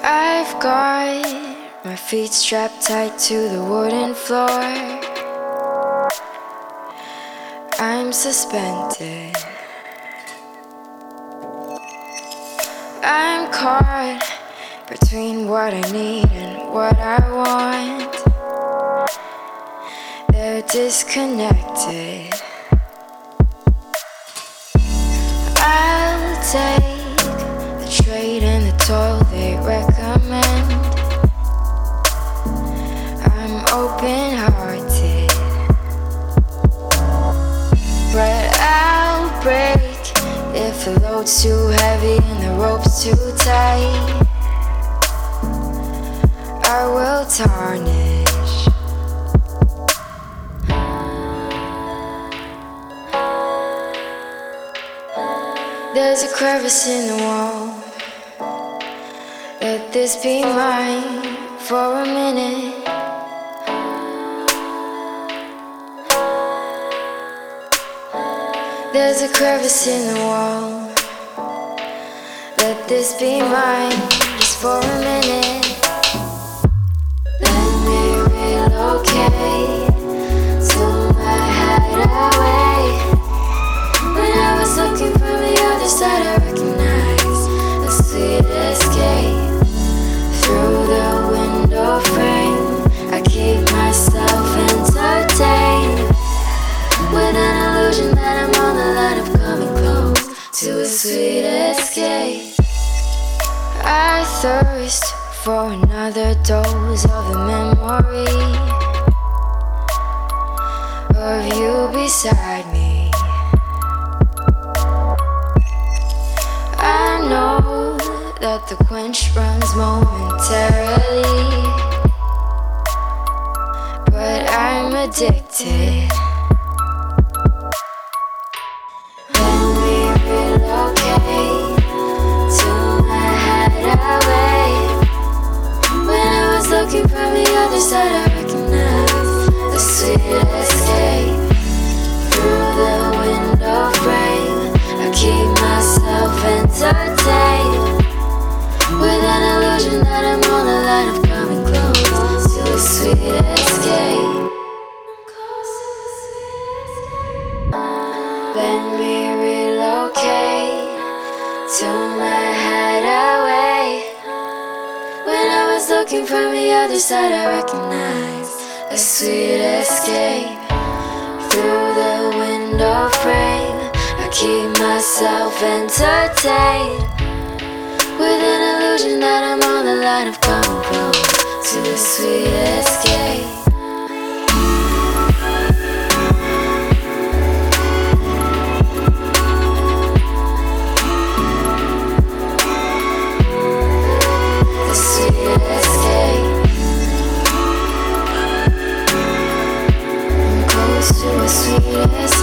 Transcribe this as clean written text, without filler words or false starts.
I've got my feet strapped tight to the wooden floor. I'm suspended. I'm caught between what I need and what I want. They're disconnected. I'll take the trade and the toll they recommend. I'm open-hearted, but I'll break if the load's too heavy and the rope's too tight. I will tarnish. There's a crevice in the wall. Let this be mine for a minute. There's a crevice in the wall. Let this be mine just for a minute. Let me relocate to my hideaway. When I was looking from the other side, I recognized a sweet escape. Through the window frame, I keep myself entertained with an illusion that I'm on the line of coming close to a sweet escape. I thirst for another dose of the memory of you beside me. I know that the quench runs momentarily, but I'm addicted. When we relocate to my hideaway, when I was looking from the other side, I recognized the sweet escape. Through the window frame, I keep myself entertained with an illusion that I'm on the line of coming close to a sweet escape. Let me relocate to my hideaway. When I was looking from the other side, I recognized a sweet escape. Through the window frame, I keep myself entertained with an illusion that I'm on the line of coming close to a sweet escape. The sweet escape. I'm close to a sweet escape.